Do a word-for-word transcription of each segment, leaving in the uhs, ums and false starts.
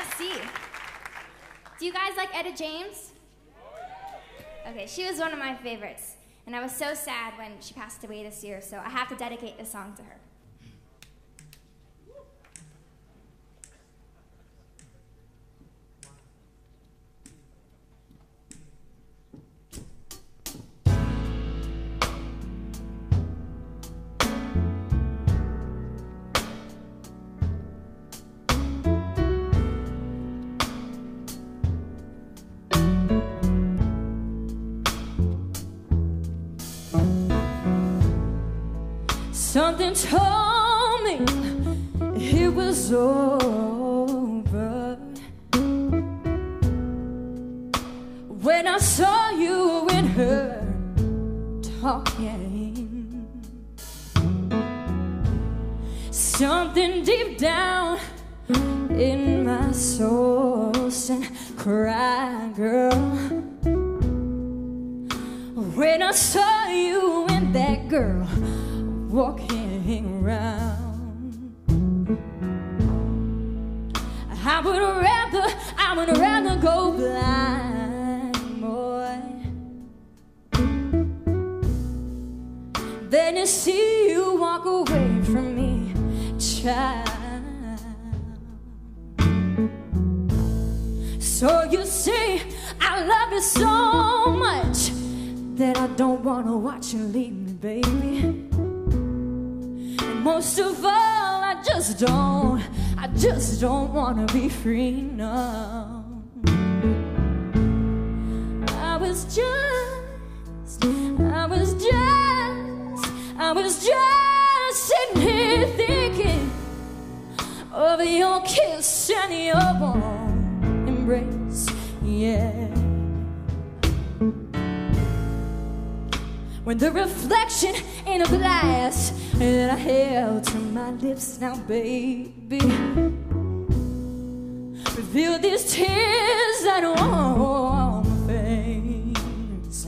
Merci. Do you guys like Etta James? Okay, she was one of my favorites, and I was so sad when she passed away this year, so I have to dedicate this song to her. Something told me it was over when I saw you and her talking. Something deep down in my soul said, cry, girl. When I saw you and that girl walking around, I would rather, I would rather go blind, boy, than to see you walk away from me, child. So you see, I love you so much that I don't wanna watch you leave me, baby. Most of all, I just don't, I just don't wanna be free, no. I was just, I was just, I was just sitting here thinking of your kiss and your warm embrace, yeah. When the reflection in a glass that I held to my lips now, baby, reveal these tears that are on my face.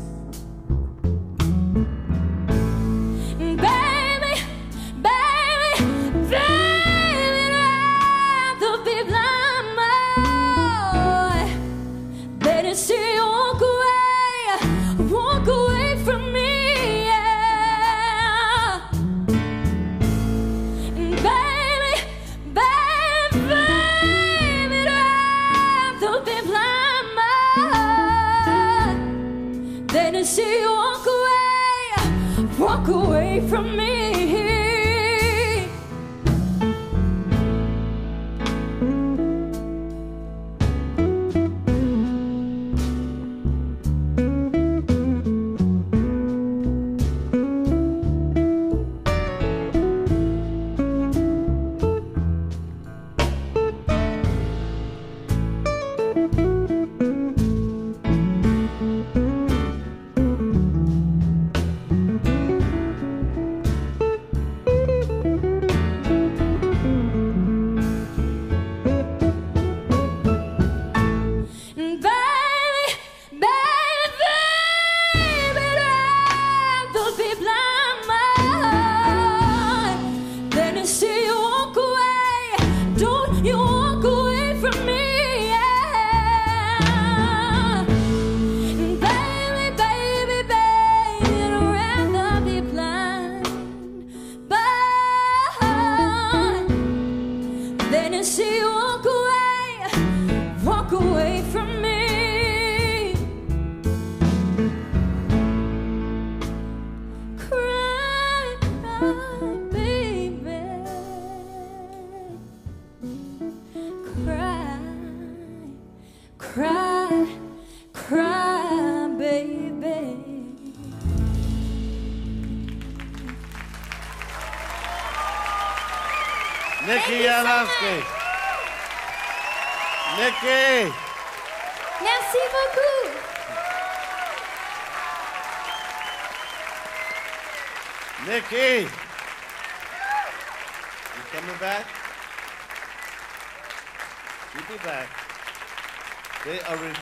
Baby, baby, baby, I'd rather be blind, boy, than to see you walk away, walk away from me. See you walk away, walk away from me. You walk away from me, yeah. Baby, baby, baby, I'd rather be blind, but then to see you walk away, walk away from me. Cry, cry, baby. Cry, cry, cry, baby. Nikki Yalovsky. Nikki. Merci beaucoup. Nikki. You coming back? You be back. They are